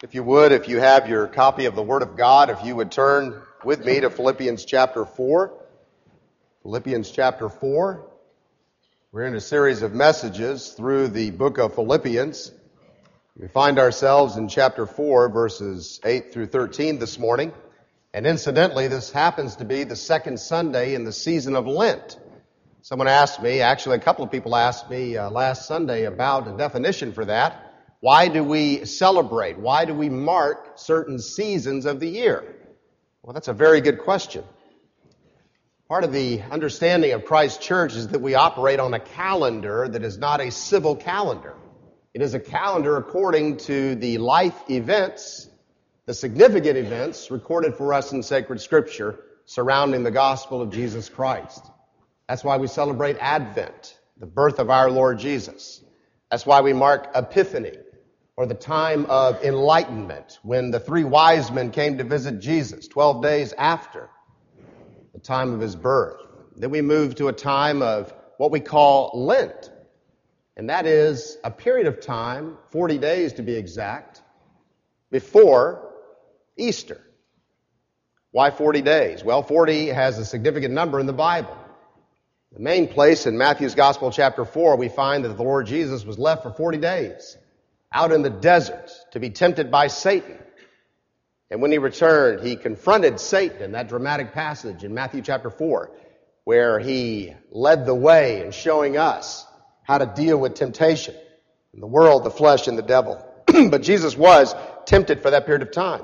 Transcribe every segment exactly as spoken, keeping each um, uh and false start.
If you would, if you have your copy of the Word of God, if you would turn with me to Philippians chapter four. Philippians chapter four. We're in a series of messages through the book of Philippians. We find ourselves in chapter four, verses eight through thirteen this morning. And incidentally, this happens to be the second Sunday in the season of Lent. Someone asked me, actually a couple of people asked me uh, last Sunday about a definition for that. Why do we celebrate? Why do we mark certain seasons of the year? Well, that's a very good question. Part of the understanding of Christ Church is that we operate on a calendar that is not a civil calendar. It is a calendar according to the life events, the significant events recorded for us in sacred Scripture surrounding the gospel of Jesus Christ. That's why we celebrate Advent, the birth of our Lord Jesus. That's why we mark Epiphany, or the time of enlightenment, when the three wise men came to visit Jesus, twelve days after the time of his birth. Then we move to a time of what we call Lent, and that is a period of time, forty days to be exact, before Easter. Why forty days? Well, forty has a significant number in the Bible. The main place in Matthew's Gospel, chapter four, we find that the Lord Jesus was left for forty days out in the desert to be tempted by Satan. And when he returned, he confronted Satan in that dramatic passage in Matthew chapter four, where he led the way in showing us how to deal with temptation in the world, the flesh, and the devil. But Jesus was tempted for that period of time.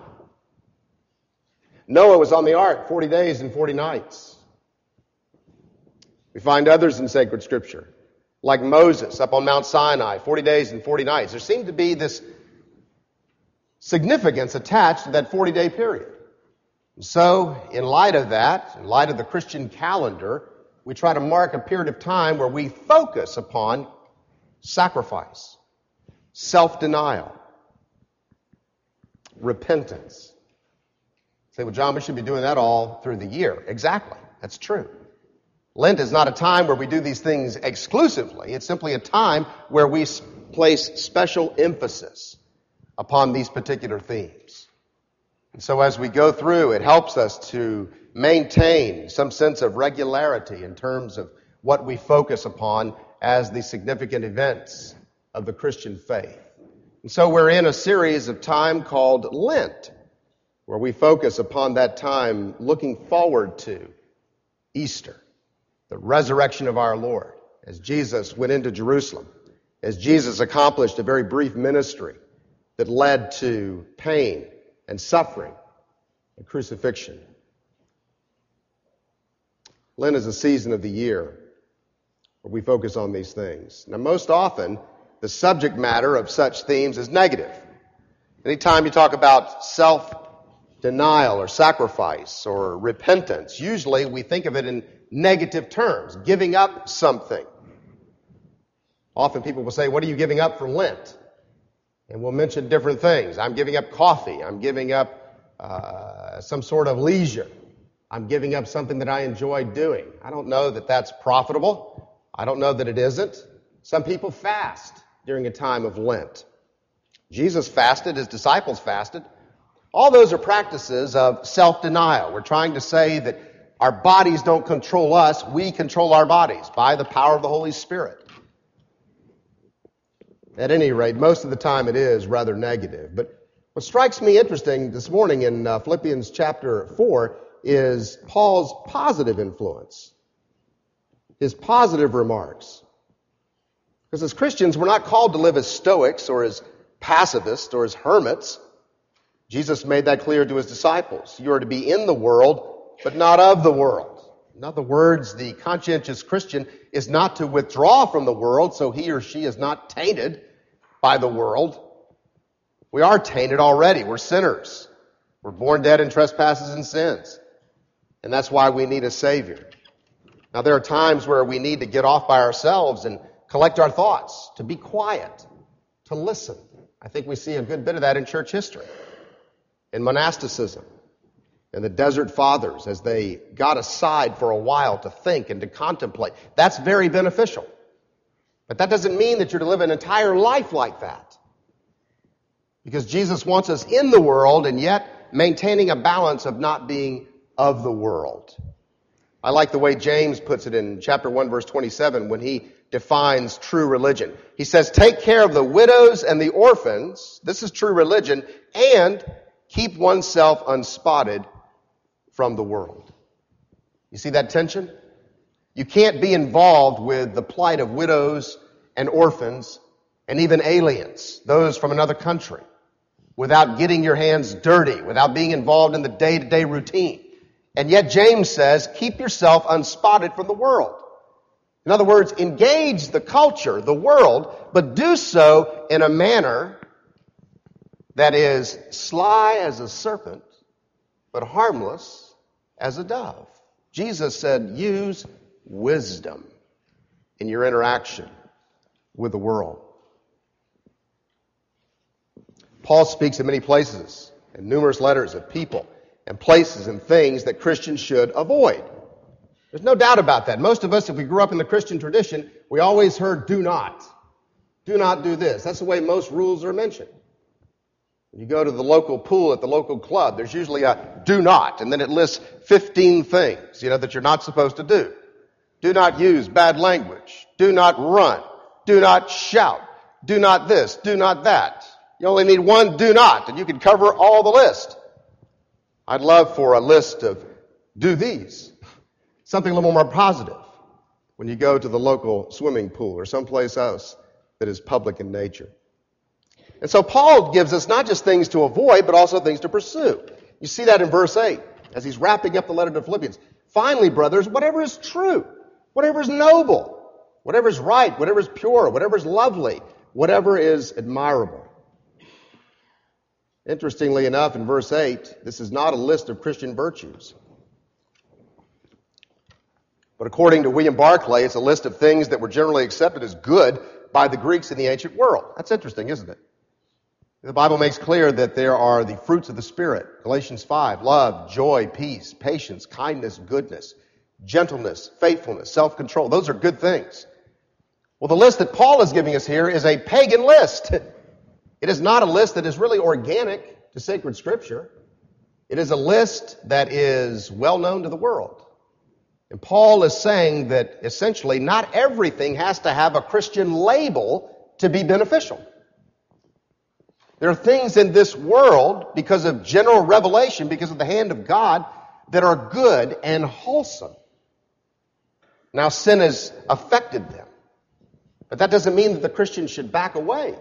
Noah was on the ark forty days and forty nights. We find others in sacred Scripture, like Moses up on Mount Sinai, forty days and forty nights. There seemed to be this significance attached to that forty-day period. And so, in light of that, in light of the Christian calendar, we try to mark a period of time where we focus upon sacrifice, self-denial, repentance. Say, well, John, we should be doing that all through the year. Exactly. That's true. Lent is not a time where we do these things exclusively. It's simply a time where we place special emphasis upon these particular themes. And so as we go through, it helps us to maintain some sense of regularity in terms of what we focus upon as the significant events of the Christian faith. And so we're in a series of time called Lent, where we focus upon that time looking forward to Easter, the resurrection of our Lord, as Jesus went into Jerusalem, as Jesus accomplished a very brief ministry that led to pain and suffering and crucifixion. Lent is a season of the year where we focus on these things. Now, most often, the subject matter of such themes is negative. Anytime you talk about self-denial or sacrifice or repentance, usually we think of it in negative terms, giving up something. Often people will say, what are you giving up for Lent? And we'll mention different things. I'm giving up coffee. I'm giving up uh, some sort of leisure. I'm giving up something that I enjoy doing. I don't know that that's profitable. I don't know that it isn't. Some people fast during a time of Lent. Jesus fasted. His disciples fasted. All those are practices of self-denial. We're trying to say that our bodies don't control us. We control our bodies by the power of the Holy Spirit. At any rate, most of the time it is rather negative. But what strikes me interesting this morning in uh, Philippians chapter four is Paul's positive influence, his positive remarks. Because as Christians, we're not called to live as Stoics or as pacifists or as hermits. Jesus made that clear to his disciples. You are to be in the world, but not of the world. In other words, the conscientious Christian is not to withdraw from the world so he or she is not tainted by the world. We are tainted already. We're sinners. We're born dead in trespasses and sins. And that's why we need a Savior. Now, there are times where we need to get off by ourselves and collect our thoughts, to be quiet, to listen. I think we see a good bit of that in church history, in monasticism. And the Desert Fathers, as they got aside for a while to think and to contemplate. That's very beneficial. But that doesn't mean that you're to live an entire life like that. Because Jesus wants us in the world and yet maintaining a balance of not being of the world. I like the way James puts it in chapter one, verse twenty-seven, when he defines true religion. He says, take care of the widows and the orphans, this is true religion, and keep oneself unspotted from the world. You see that tension? You can't be involved with the plight of widows and orphans and even aliens, those from another country, without getting your hands dirty, without being involved in the day-to-day routine. And yet James says, keep yourself unspotted from the world. In other words, engage the culture, the world, but do so in a manner that is sly as a serpent, but harmless as a dove. Jesus said, use wisdom in your interaction with the world. Paul speaks in many places, in numerous letters of people and places and things that Christians should avoid. There's no doubt about that. Most of us, if we grew up in the Christian tradition, we always heard do not. Do not do this. That's the way most rules are mentioned. When you go to the local pool at the local club, there's usually a do not, and then it lists fifteen things, you know, that you're not supposed to do. Do not use bad language. Do not run. Do not shout. Do not this. Do not that. You only need one do not, and you can cover all the list. I'd love for a list of do these. Something a little more positive when you go to the local swimming pool or someplace else that is public in nature. And so Paul gives us not just things to avoid, but also things to pursue. You see that in verse eight, as he's wrapping up the letter to Philippians. Finally, brothers, whatever is true, whatever is noble, whatever is right, whatever is pure, whatever is lovely, whatever is admirable. Interestingly enough, in verse eight, this is not a list of Christian virtues. But according to William Barclay, it's a list of things that were generally accepted as good by the Greeks in the ancient world. That's interesting, isn't it? The Bible makes clear that there are the fruits of the Spirit. Galatians five, love, joy, peace, patience, kindness, goodness, gentleness, faithfulness, self-control. Those are good things. Well, the list that Paul is giving us here is a pagan list. It is not a list that is really organic to sacred Scripture. It is a list that is well known to the world. And Paul is saying that essentially not everything has to have a Christian label to be beneficial. There are things in this world, because of general revelation, because of the hand of God, that are good and wholesome. Now, sin has affected them. But that doesn't mean that the Christian should back away.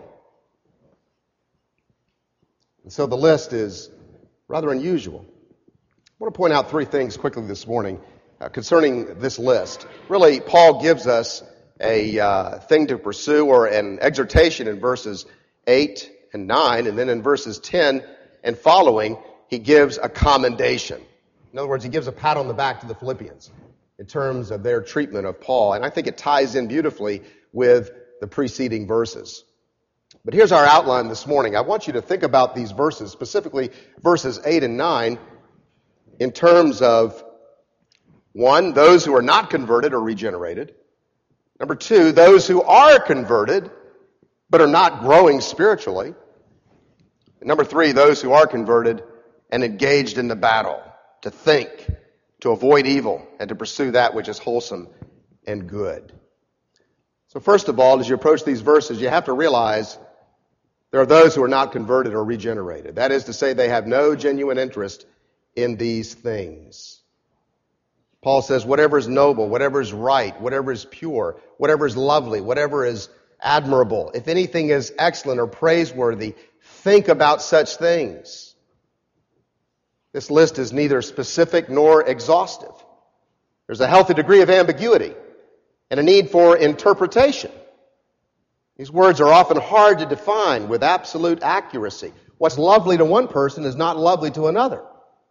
And so the list is rather unusual. I want to point out three things quickly this morning uh, concerning this list. Really, Paul gives us a uh, thing to pursue, or an exhortation in verses eight and nine, and then in verses ten and following, he gives a commendation. In other words, he gives a pat on the back to the Philippians in terms of their treatment of Paul. And I think it ties in beautifully with the preceding verses. But here's our outline this morning. I want you to think about these verses, specifically verses eight and nine, in terms of, one, those who are not converted or regenerated. Number two, those who are converted but are not growing spiritually. And number three, those who are converted and engaged in the battle to think, to avoid evil, and to pursue that which is wholesome and good. So first of all, as you approach these verses, you have to realize there are those who are not converted or regenerated. That is to say, they have no genuine interest in these things. Paul says, whatever is noble, whatever is right, whatever is pure, whatever is lovely, whatever is admirable, if anything is excellent or praiseworthy, think about such things. This list is neither specific nor exhaustive. There's a healthy degree of ambiguity and a need for interpretation. These words are often hard to define with absolute accuracy. What's lovely to one person is not lovely to another.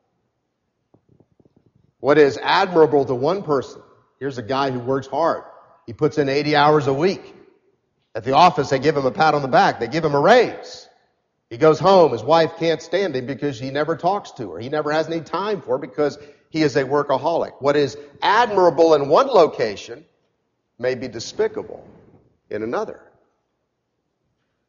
What is admirable to one person? Here's a guy who works hard. He puts in eighty hours a week. At the office, they give him a pat on the back. They give him a raise. He goes home. His wife can't stand him because he never talks to her. He never has any time for her because he is a workaholic. What is admirable in one location may be despicable in another.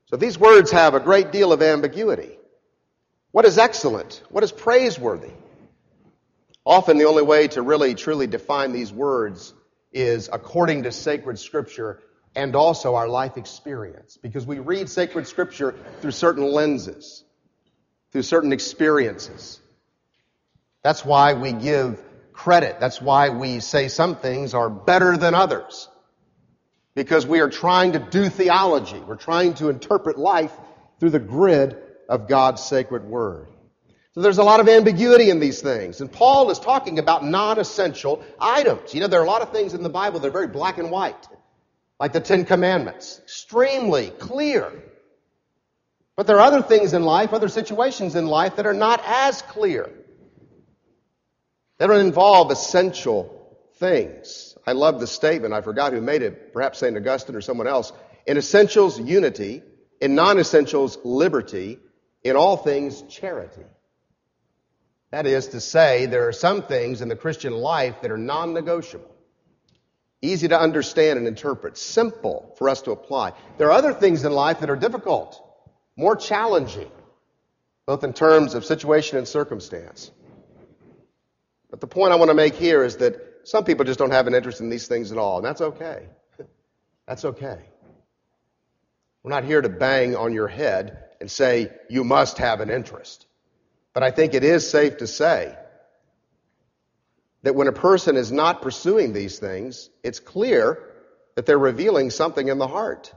So these words have a great deal of ambiguity. What is excellent? What is praiseworthy? Often the only way to really truly define these words is according to sacred Scripture and also our life experience. Because we read sacred Scripture through certain lenses, through certain experiences. That's why we give credit. That's why we say some things are better than others. Because we are trying to do theology. We're trying to interpret life through the grid of God's sacred word. So there's a lot of ambiguity in these things. And Paul is talking about non-essential items. You know, there are a lot of things in the Bible that are very black and white. Like the Ten Commandments. Extremely clear. But there are other things in life, other situations in life that are not as clear. They don't involve essential things. I love the statement. I forgot who made it. Perhaps Saint Augustine or someone else. In essentials, unity. In non-essentials, liberty. In all things, charity. That is to say, there are some things in the Christian life that are non-negotiable. Easy to understand and interpret. Simple for us to apply. There are other things in life that are difficult. More challenging. Both in terms of situation and circumstance. But the point I want to make here is that some people just don't have an interest in these things at all. And that's okay. That's okay. We're not here to bang on your head and say, you must have an interest. But I think it is safe to say that when a person is not pursuing these things, it's clear that they're revealing something in the heart.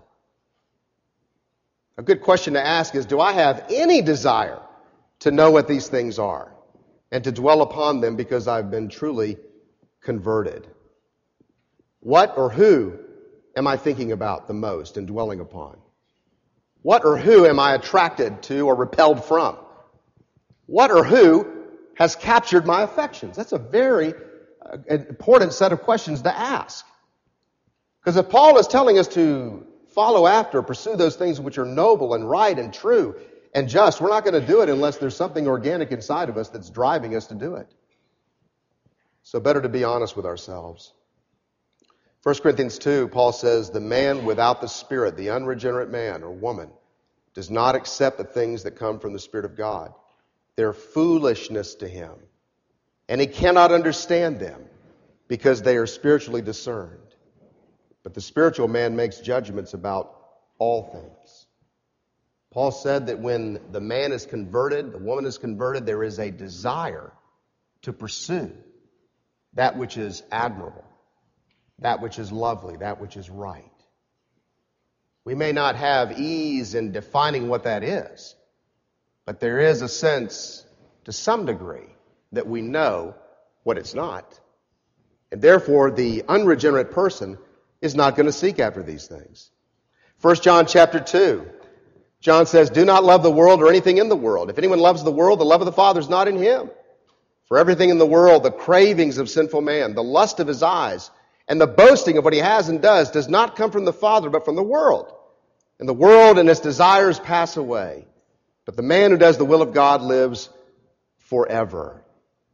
A good question to ask is, do I have any desire to know what these things are and to dwell upon them because I've been truly converted? What or who am I thinking about the most and dwelling upon? What or who am I attracted to or repelled from? What or who has captured my affections? That's a very uh, important set of questions to ask. Because if Paul is telling us to follow after, pursue those things which are noble and right and true and just, we're not going to do it unless there's something organic inside of us that's driving us to do it. So better to be honest with ourselves. First Corinthians two, Paul says, the man without the Spirit, the unregenerate man or woman, does not accept the things that come from the Spirit of God. They're foolishness to him. And he cannot understand them because they are spiritually discerned. But the spiritual man makes judgments about all things. Paul said that when the man is converted, the woman is converted, there is a desire to pursue that which is admirable, that which is lovely, that which is right. We may not have ease in defining what that is, but there is a sense, to some degree, that we know what it's not. And therefore, the unregenerate person is not going to seek after these things. First John chapter two, John says, do not love the world or anything in the world. If anyone loves the world, the love of the Father is not in him. For everything in the world, the cravings of sinful man, the lust of his eyes, and the boasting of what he has and does, does not come from the Father, but from the world. And the world and its desires pass away. But the man who does the will of God lives forever.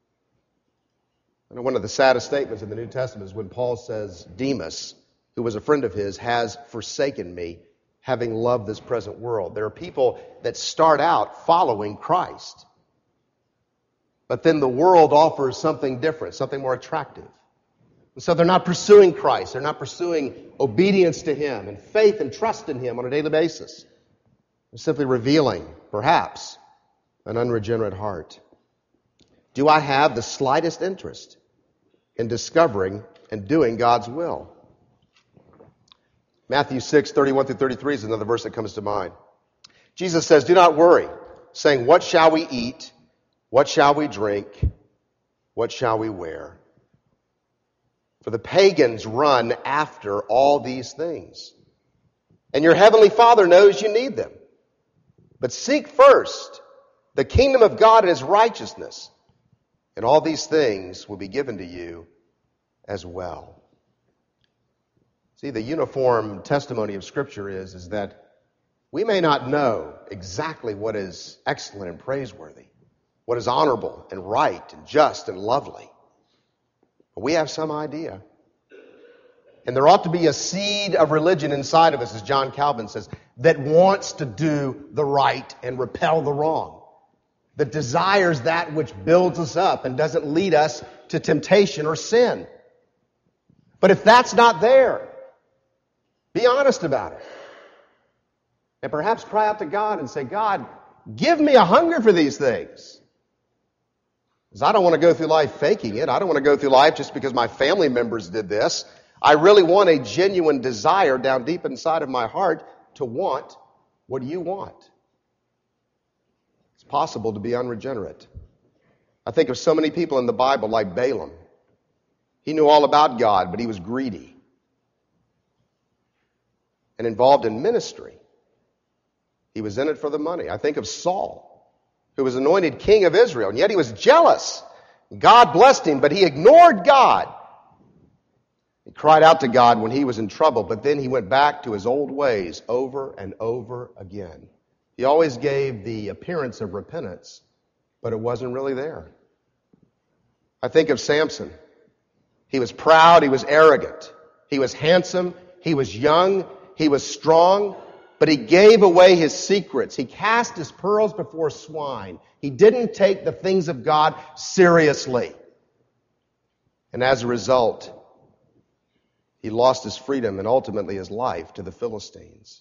I know one of the saddest statements in the New Testament is when Paul says, Demas, who was a friend of his, has forsaken me, having loved this present world. There are people that start out following Christ. But then the world offers something different, something more attractive. And so they're not pursuing Christ. They're not pursuing obedience to Him and faith and trust in Him on a daily basis. They're simply revealing, perhaps, an unregenerate heart. Do I have the slightest interest in discovering and doing God's will? Matthew six, thirty-one through thirty-three is another verse that comes to mind. Jesus says, do not worry, saying, what shall we eat? What shall we drink? What shall we wear? For the pagans run after all these things. And your heavenly Father knows you need them. But seek first the kingdom of God and His righteousness, and all these things will be given to you as well. See, the uniform testimony of Scripture is, is that we may not know exactly what is excellent and praiseworthy, what is honorable and right and just and lovely. But we have some idea. And there ought to be a seed of religion inside of us, as John Calvin says. that wants to do the right and repel the wrong, that desires that which builds us up and doesn't lead us to temptation or sin. But if that's not there, be honest about it. And perhaps cry out to God and say, God, give me a hunger for these things. Because I don't want to go through life faking it. I don't want to go through life just because my family members did this. I really want a genuine desire down deep inside of my heart to want what you want. It's possible to be unregenerate. I think of so many people in the Bible like Balaam. He knew all about God, but he was greedy and involved in ministry. He was in it for the money. I think of Saul, who was anointed king of Israel, and yet he was jealous. God blessed him, but he ignored God. He cried out to God when he was in trouble, but then he went back to his old ways over and over again. He always gave the appearance of repentance, but it wasn't really there. I think of Samson. He was proud, he was arrogant, he was handsome, he was young, he was strong, but he gave away his secrets. He cast his pearls before swine. He didn't take the things of God seriously. And as a result, he lost his freedom and ultimately his life to the Philistines.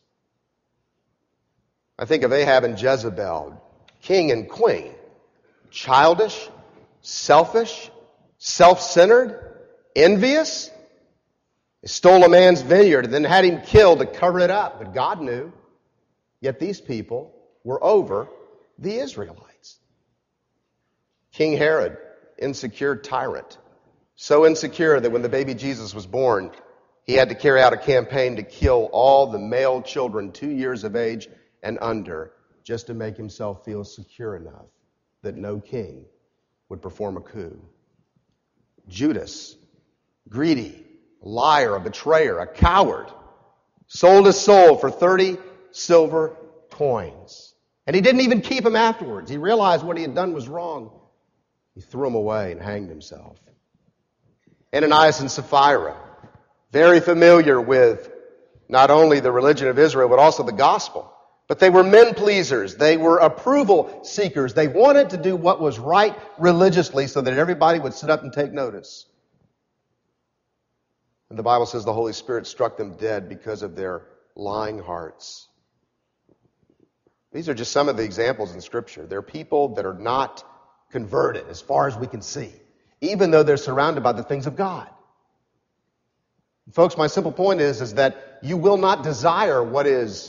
I think of Ahab and Jezebel, king and queen, childish, selfish, self-centered, envious. They stole a man's vineyard and then had him killed to cover it up. But God knew. Yet these people were over the Israelites. King Herod, insecure tyrant. So insecure that when the baby Jesus was born, he had to carry out a campaign to kill all the male children two years of age and under, just to make himself feel secure enough that no king would perform a coup. Judas, greedy, a liar, a betrayer, a coward, sold his soul for thirty silver coins. And he didn't even keep them afterwards. He realized what he had done was wrong. He threw them away and hanged himself. Ananias and Sapphira, very familiar with not only the religion of Israel, but also the gospel. But they were men pleasers. They were approval seekers. They wanted to do what was right religiously so that everybody would sit up and take notice. And the Bible says the Holy Spirit struck them dead because of their lying hearts. These are just some of the examples in Scripture. They're people that are not converted as far as we can see, even though they're surrounded by the things of God. Folks, my simple point is, is that you will not desire what is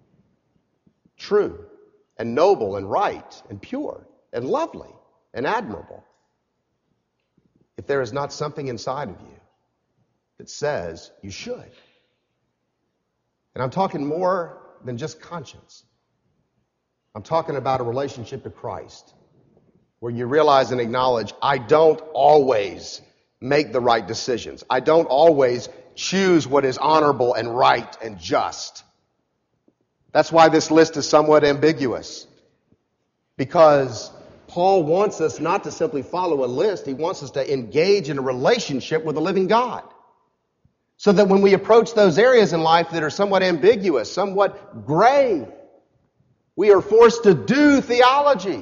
true and noble and right and pure and lovely and admirable if there is not something inside of you that says you should. And I'm talking more than just conscience. I'm talking about a relationship to Christ where you realize and acknowledge, I don't always make the right decisions. I don't always choose what is honorable and right and just. That's why this list is somewhat ambiguous. Because Paul wants us not to simply follow a list. He wants us to engage in a relationship with the living God. So that when we approach those areas in life that are somewhat ambiguous, somewhat gray, we are forced to do theology.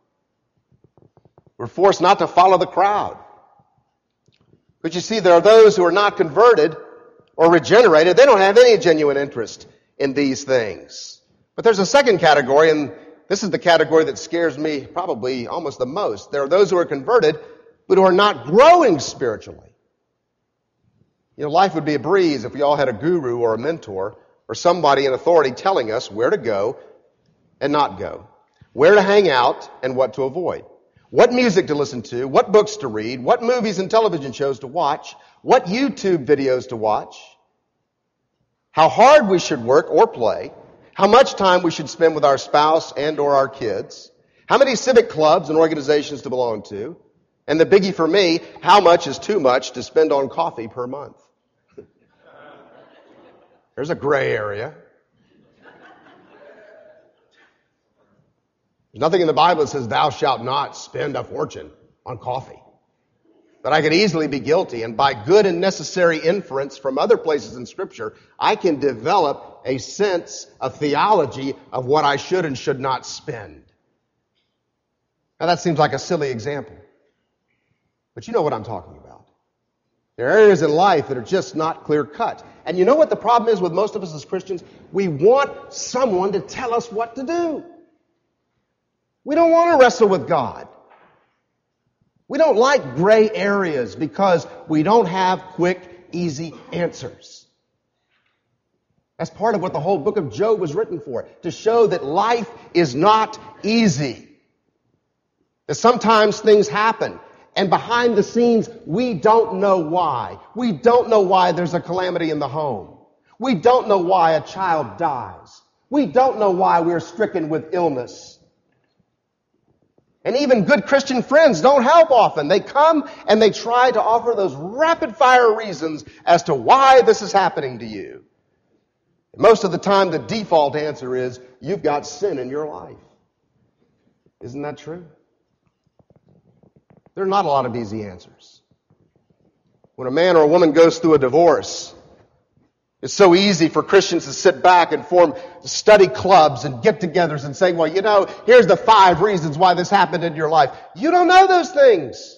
We're forced not to follow the crowd. But you see, there are those who are not converted or regenerated. They don't have any genuine interest in these things. But there's a second category, and this is the category that scares me probably almost the most. There are those who are converted, but who are not growing spiritually. You know, life would be a breeze if we all had a guru or a mentor or somebody in authority telling us where to go and not go, where to hang out and what to avoid, what music to listen to, what books to read, what movies and television shows to watch, what YouTube videos to watch, how hard we should work or play, how much time we should spend with our spouse and or our kids, how many civic clubs and organizations to belong to, and the biggie for me, how much is too much to spend on coffee per month? There's a gray area. There's nothing in the Bible that says thou shalt not spend a fortune on coffee. But I could easily be guilty, and by good and necessary inference from other places in Scripture, I can develop a sense of theology of what I should and should not spend. Now that seems like a silly example, but you know what I'm talking about. There are areas in life that are just not clear cut. And you know what the problem is with most of us as Christians? We want someone to tell us what to do. We don't want to wrestle with God. We don't like gray areas because we don't have quick, easy answers. That's part of what the whole book of Job was written for, to show that life is not easy. That sometimes things happen, and behind the scenes, we don't know why. We don't know why there's a calamity in the home. We don't know why a child dies. We don't know why we're stricken with illness. And even good Christian friends don't help often. They come and they try to offer those rapid-fire reasons as to why this is happening to you. Most of the time, the default answer is, you've got sin in your life. Isn't that true? There are not a lot of easy answers. When a man or a woman goes through a divorce, it's so easy for Christians to sit back and form study clubs and get-togethers and say, well, you know, here's the five reasons why this happened in your life. You don't know those things.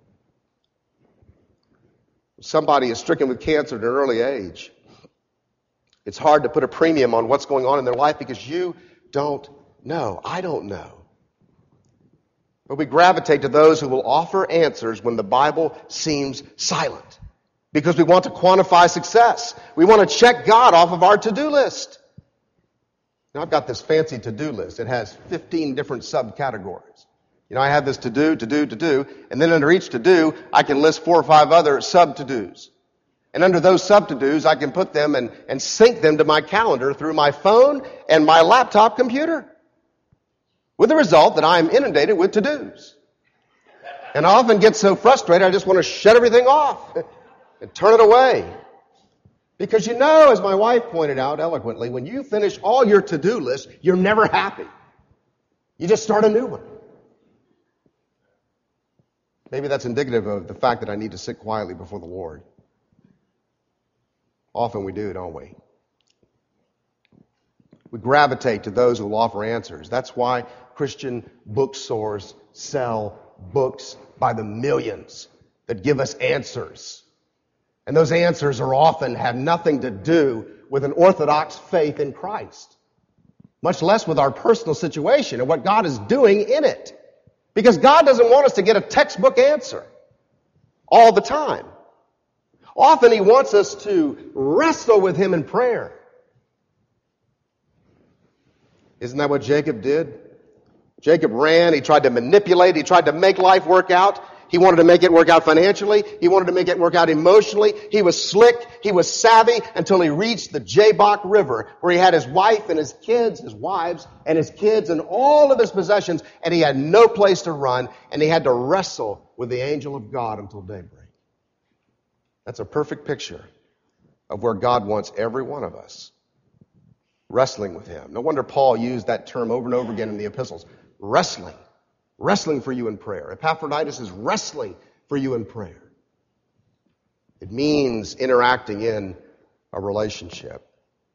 Somebody is stricken with cancer at an early age. It's hard to put a premium on what's going on in their life because you don't know. I don't know. But we gravitate to those who will offer answers when the Bible seems silent. Because we want to quantify success. We want to check God off of our to-do list. Now, I've got this fancy to-do list. It has fifteen different subcategories. You know, I have this to-do, to-do, to-do, and then under each to-do, I can list four or five other sub-to-dos. And under those sub-to-dos, I can put them and, and sync them to my calendar through my phone and my laptop computer. With the result that I am inundated with to-dos. And I often get so frustrated, I just want to shut everything off and turn it away. Because you know, as my wife pointed out eloquently, when you finish all your to-do list, you're never happy. You just start a new one. Maybe that's indicative of the fact that I need to sit quietly before the Lord. Often we do, don't we? We gravitate to those who will offer answers. That's why Christian bookstores sell books by the millions that give us answers. And those answers are often have nothing to do with an orthodox faith in Christ, much less with our personal situation and what God is doing in it. Because God doesn't want us to get a textbook answer all the time. Often He wants us to wrestle with Him in prayer. Isn't that what Jacob did? Jacob ran, he tried to manipulate, he tried to make life work out. He wanted to make it work out financially. He wanted to make it work out emotionally. He was slick. He was savvy until he reached the Jabbok River, where he had his wife and his kids, his wives and his kids and all of his possessions, and he had no place to run, and he had to wrestle with the angel of God until daybreak. That's a perfect picture of where God wants every one of us, wrestling with Him. No wonder Paul used that term over and over again in the epistles. Wrestling. Wrestling for you in prayer. Epaphroditus is wrestling for you in prayer. It means interacting in a relationship.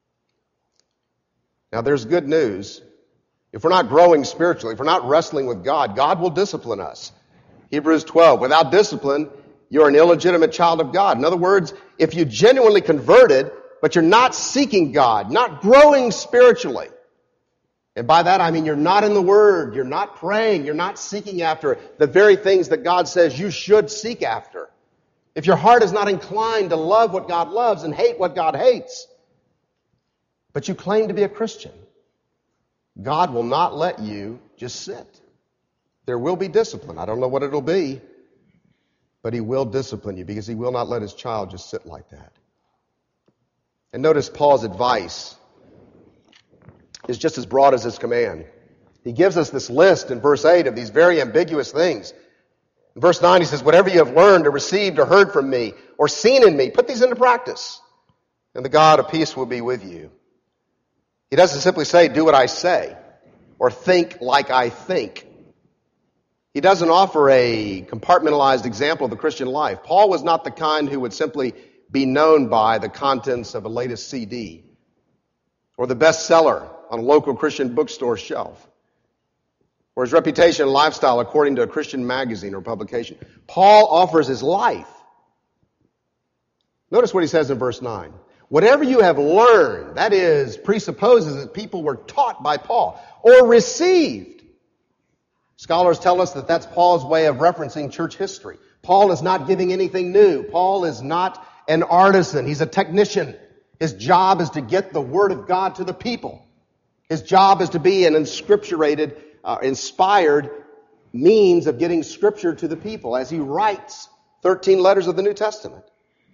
Now there's good news. If we're not growing spiritually, if we're not wrestling with God, God will discipline us. Hebrews twelve, without discipline, you're an illegitimate child of God. In other words, if you genuinely converted, but you're not seeking God, not growing spiritually, and by that I mean you're not in the Word, you're not praying, you're not seeking after the very things that God says you should seek after. If your heart is not inclined to love what God loves and hate what God hates, but you claim to be a Christian, God will not let you just sit. There will be discipline. I don't know what it'll be, but He will discipline you because He will not let His child just sit like that. And notice Paul's advice is just as broad as His command. He gives us this list in verse eight of these very ambiguous things. In verse nine he says, whatever you have learned or received or heard from me or seen in me, put these into practice, and the God of peace will be with you. He doesn't simply say, do what I say, or think like I think. He doesn't offer a compartmentalized example of the Christian life. Paul was not the kind who would simply be known by the contents of a latest C D or the bestseller on a local Christian bookstore shelf, or his reputation and lifestyle according to a Christian magazine or publication. Paul offers his life. Notice what he says in verse nine. Whatever you have learned, that is, presupposes that people were taught by Paul or received. Scholars tell us that that's Paul's way of referencing church history. Paul is not giving anything new. Paul is not an artisan. He's a technician. His job is to get the Word of God to the people. His job is to be an inscripturated, uh, inspired means of getting Scripture to the people as he writes thirteen letters of the New Testament.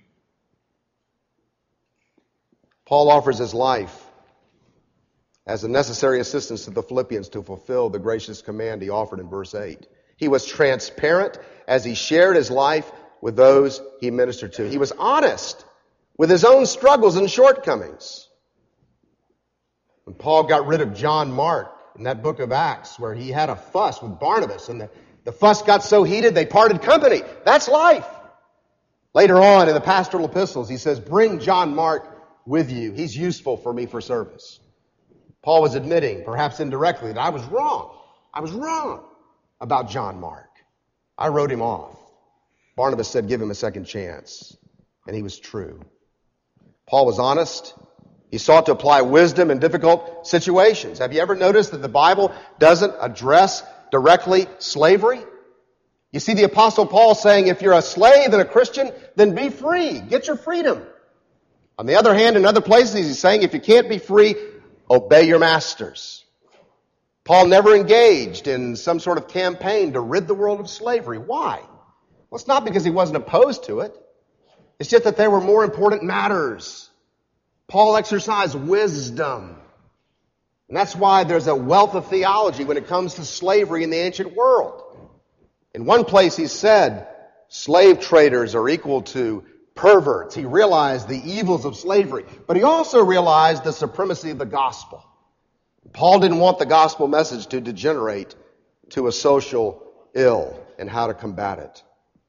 Paul offers his life as a necessary assistance to the Philippians to fulfill the gracious command he offered in verse eight. He was transparent as he shared his life with those he ministered to. He was honest with his own struggles and shortcomings. When Paul got rid of John Mark in that book of Acts where he had a fuss with Barnabas and the, the fuss got so heated they parted company. That's life. Later on in the pastoral epistles he says, bring John Mark with you. He's useful for me for service. Paul was admitting, perhaps indirectly, that I was wrong. I was wrong about John Mark. I wrote him off. Barnabas said, give him a second chance. And he was true. Paul was honest. He sought to apply wisdom in difficult situations. Have you ever noticed that the Bible doesn't address directly slavery? You see the Apostle Paul saying, if you're a slave and a Christian, then be free. Get your freedom. On the other hand, in other places, he's saying, if you can't be free, obey your masters. Paul never engaged in some sort of campaign to rid the world of slavery. Why? Well, it's not because he wasn't opposed to it. It's just that there were more important matters. Paul exercised wisdom. And that's why there's a wealth of theology when it comes to slavery in the ancient world. In one place he said, slave traders are equal to perverts. He realized the evils of slavery, but he also realized the supremacy of the gospel. Paul didn't want the gospel message to degenerate to a social ill and how to combat it.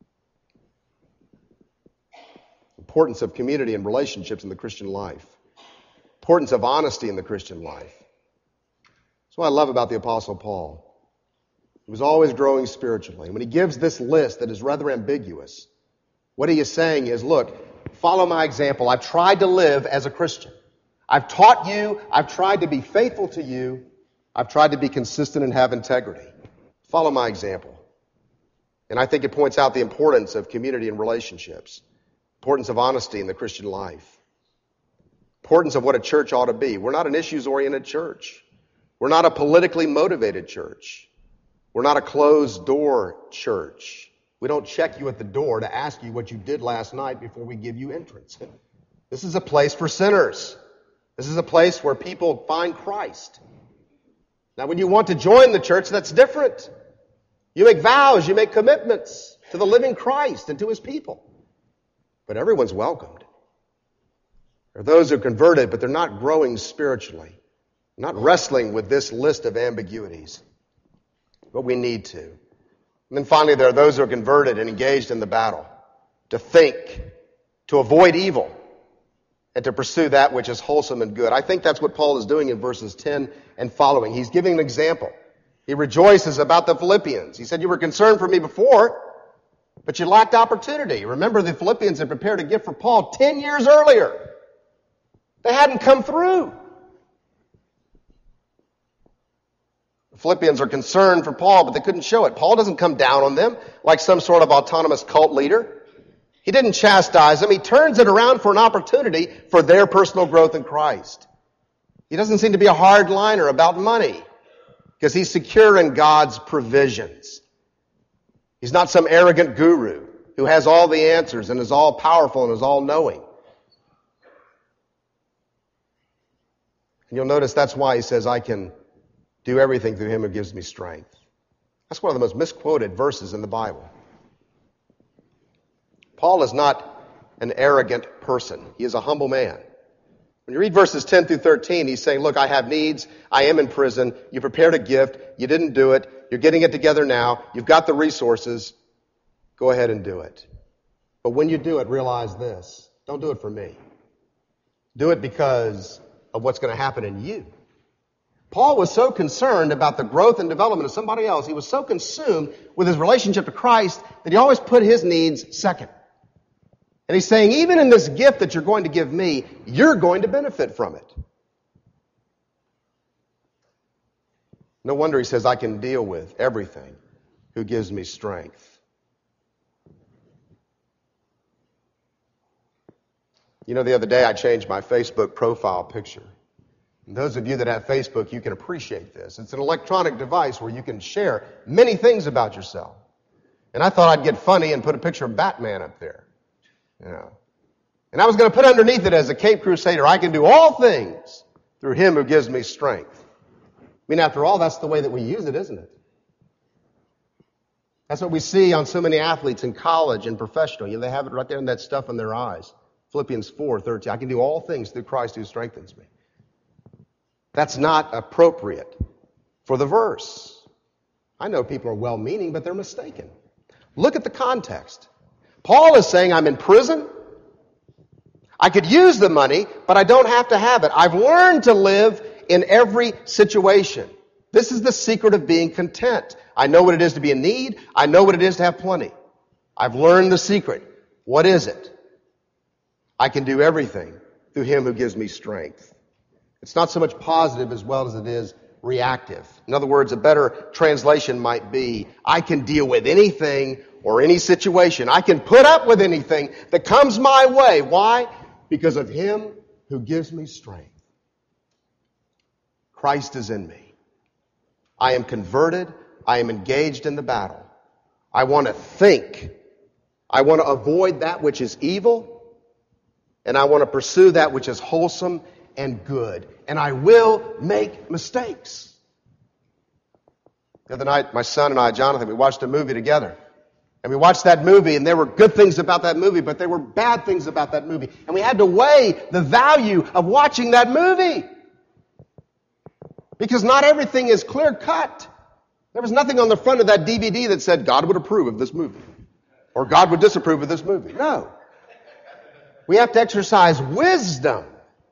Importance of community and relationships in the Christian life. Importance of honesty in the Christian life. That's what I love about the Apostle Paul. He was always growing spiritually. When he gives this list that is rather ambiguous, what he is saying is, look, follow my example. I've tried to live as a Christian. I've taught you. I've tried to be faithful to you. I've tried to be consistent and have integrity. Follow my example. And I think it points out the importance of community and relationships. Importance of honesty in the Christian life. Importance of what a church ought to be. We're not an issues-oriented church. We're not a politically motivated church. We're not a closed-door church. We don't check you at the door to ask you what you did last night before we give you entrance. This is a place for sinners. This is a place where people find Christ. Now, when you want to join the church, that's different. You make vows, you make commitments to the living Christ and to his people. But everyone's welcomed. There are those who are converted, but they're not growing spiritually, not wrestling with this list of ambiguities. But we need to. And then finally, there are those who are converted and engaged in the battle to think, to avoid evil, and to pursue that which is wholesome and good. I think that's what Paul is doing in verses ten and following. He's giving an example. He rejoices about the Philippians. He said, you were concerned for me before, but you lacked opportunity. Remember, the Philippians had prepared a gift for Paul ten years earlier. They hadn't come through. The Philippians are concerned for Paul, but they couldn't show it. Paul doesn't come down on them like some sort of autonomous cult leader. He didn't chastise them. He turns it around for an opportunity for their personal growth in Christ. He doesn't seem to be a hardliner about money because he's secure in God's provisions. He's not some arrogant guru who has all the answers and is all powerful and is all knowing. And you'll notice that's why he says, I can do everything through him who gives me strength. That's one of the most misquoted verses in the Bible. Paul is not an arrogant person. He is a humble man. When you read verses ten through thirteen, he's saying, look, I have needs. I am in prison. You prepared a gift. You didn't do it. You're getting it together now. You've got the resources. Go ahead and do it. But when you do it, realize this. Don't do it for me. Do it because of what's going to happen in you. Paul was so concerned about the growth and development of somebody else. He was so consumed with his relationship to Christ that he always put his needs second. And he's saying, even in this gift that you're going to give me, you're going to benefit from it. No wonder he says, I can deal with everything who gives me strength. You know, the other day I changed my Facebook profile picture. And those of you that have Facebook, you can appreciate this. It's an electronic device where you can share many things about yourself. And I thought I'd get funny and put a picture of Batman up there. You know. And I was going to put underneath it as a Cape Crusader, I can do all things through him who gives me strength. I mean, after all, that's the way that we use it, isn't it? That's what we see on so many athletes in college and professional. You know, they have it right there in that stuff in their eyes. Philippians four thirteen, I can do all things through Christ who strengthens me. That's not appropriate for the verse. I know people are well-meaning, but they're mistaken. Look at the context. Paul is saying, I'm in prison. I could use the money, but I don't have to have it. I've learned to live in every situation. This is the secret of being content. I know what it is to be in need. I know what it is to have plenty. I've learned the secret. What is it? I can do everything through him who gives me strength. It's not so much positive as well as it is reactive. In other words, a better translation might be, I can deal with anything or any situation. I can put up with anything that comes my way. Why? Because of him who gives me strength. Christ is in me. I am converted. I am engaged in the battle. I want to think. I want to avoid that which is evil. And I want to pursue that which is wholesome and good. And I will make mistakes. The other night, my son and I, Jonathan, we watched a movie together. And we watched that movie, and there were good things about that movie, but there were bad things about that movie. And we had to weigh the value of watching that movie. Because not everything is clear cut. There was nothing on the front of that D V D that said, God would approve of this movie. Or God would disapprove of this movie. No. We have to exercise wisdom.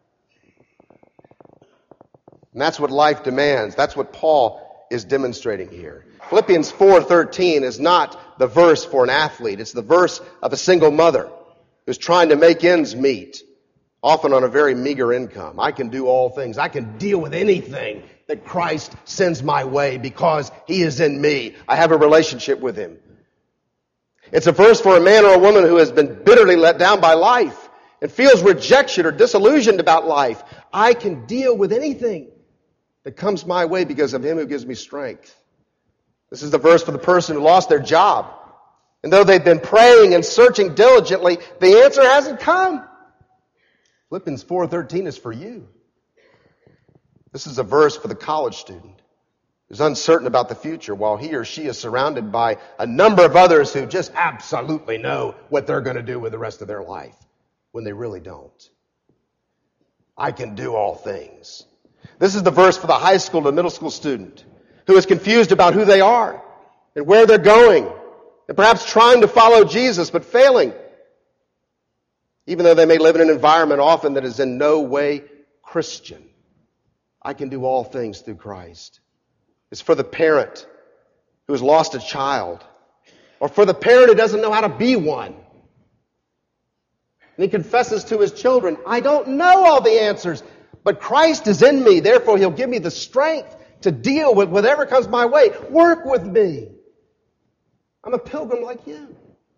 And that's what life demands. That's what Paul is demonstrating here. Philippians four thirteen is not the verse for an athlete. It's the verse of a single mother who's trying to make ends meet, often on a very meager income. I can do all things. I can deal with anything that Christ sends my way because he is in me. I have a relationship with him. It's a verse for a man or a woman who has been bitterly let down by life and feels rejection or disillusioned about life. I can deal with anything that comes my way because of him who gives me strength. This is the verse for the person who lost their job. And though they've been praying and searching diligently, the answer hasn't come. Philippians four thirteen is for you. This is a verse for the college student who's uncertain about the future while he or she is surrounded by a number of others who just absolutely know what they're going to do with the rest of their life when they really don't. I can do all things. This is the verse for the high school to middle school student who is confused about who they are and where they're going and perhaps trying to follow Jesus but failing, even though they may live in an environment often that is in no way Christian. I can do all things through Christ. It's for the parent who has lost a child, or for the parent who doesn't know how to be one. And he confesses to his children, I don't know all the answers, but Christ is in me. Therefore, he'll give me the strength to deal with whatever comes my way. Work with me. I'm a pilgrim like you.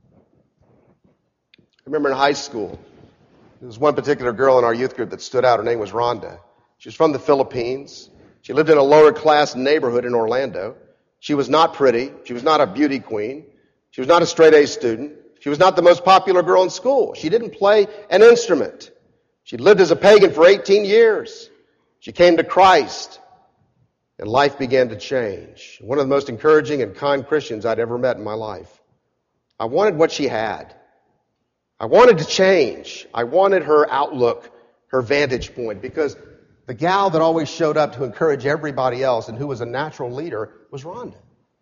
I remember in high school, there was one particular girl in our youth group that stood out. Her name was Rhonda. She was from the Philippines. She lived in a lower class neighborhood in Orlando. She was not pretty. She was not a beauty queen. She was not a straight A student. She was not the most popular girl in school. She didn't play an instrument. She lived as a pagan for eighteen years. She came to Christ, and life began to change. One of the most encouraging and kind Christians I'd ever met in my life. I wanted what she had. I wanted to change. I wanted her outlook, her vantage point, because the gal that always showed up to encourage everybody else and who was a natural leader was Rhonda.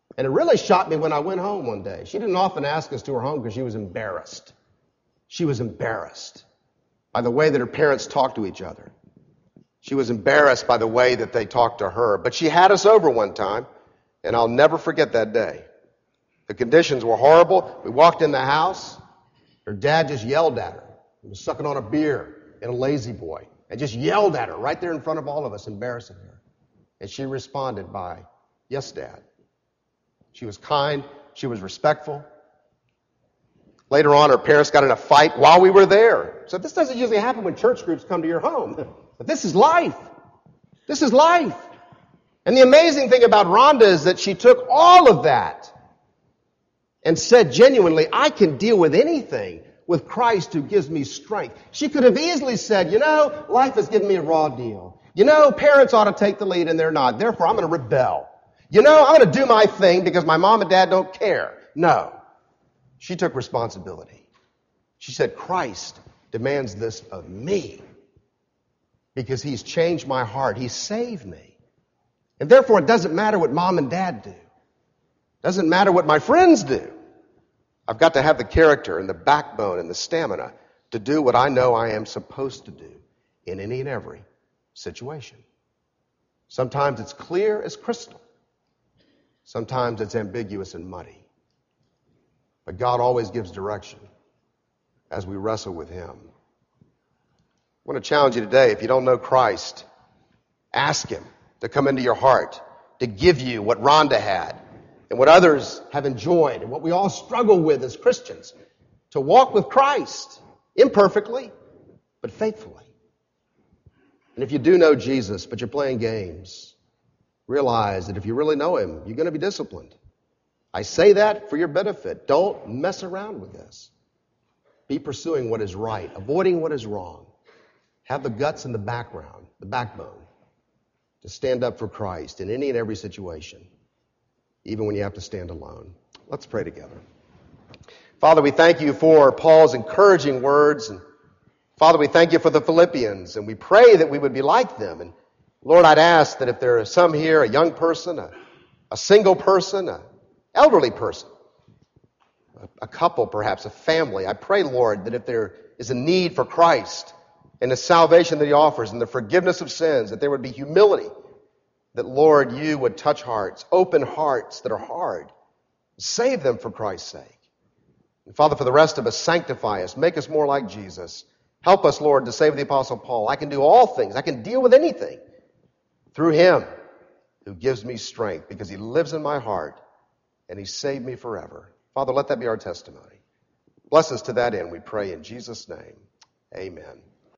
And it really shocked me when I went home one day. She didn't often ask us to her home because she was embarrassed. She was embarrassed by the way that her parents talked to each other. She was embarrassed by the way that they talked to her. But she had us over one time, and I'll never forget that day. The conditions were horrible. We walked in the house. Her dad just yelled at her. He was sucking on a beer in a lazy boy and just yelled at her right there in front of all of us, embarrassing her. And she responded by, "Yes, Dad." She was kind. She was respectful. Later on, her parents got in a fight while we were there. So this doesn't usually happen when church groups come to your home. But this is life. This is life. And the amazing thing about Rhonda is that she took all of that and said genuinely, "I can deal with anything with Christ who gives me strength." She could have easily said, "You know, life has given me a raw deal. You know, parents ought to take the lead and they're not. Therefore, I'm going to rebel. You know, I'm going to do my thing because my mom and dad don't care." No. She took responsibility. She said, "Christ demands this of me because he's changed my heart. He's saved me. And therefore, it doesn't matter what mom and dad do. It doesn't matter what my friends do. I've got to have the character and the backbone and the stamina to do what I know I am supposed to do in any and every situation." Sometimes it's clear as crystal. Sometimes it's ambiguous and muddy. But God always gives direction as we wrestle with him. I want to challenge you today, if you don't know Christ, ask him to come into your heart, to give you what Rhonda had and what others have enjoyed and what we all struggle with as Christians, to walk with Christ imperfectly, but faithfully. And if you do know Jesus, but you're playing games, realize that if you really know him, you're going to be disciplined. I say that for your benefit. Don't mess around with this. Be pursuing what is right, avoiding what is wrong. Have the guts and the background, the backbone, to stand up for Christ in any and every situation, even when you have to stand alone. Let's pray together. Father, we thank you for Paul's encouraging words. And Father, we thank you for the Philippians, and we pray that we would be like them. And Lord, I'd ask that if there are some here, a young person, a, a single person, a elderly person, a couple perhaps, a family, I pray, Lord, that if there is a need for Christ and the salvation that he offers and the forgiveness of sins, that there would be humility, that, Lord, you would touch hearts, open hearts that are hard, save them for Christ's sake. And Father, for the rest of us, sanctify us, make us more like Jesus. Help us, Lord, to say with the Apostle Paul, "I can do all things, I can deal with anything through him who gives me strength, because he lives in my heart and he saved me forever." Father, let that be our testimony. Bless us to that end, we pray in Jesus' name. Amen.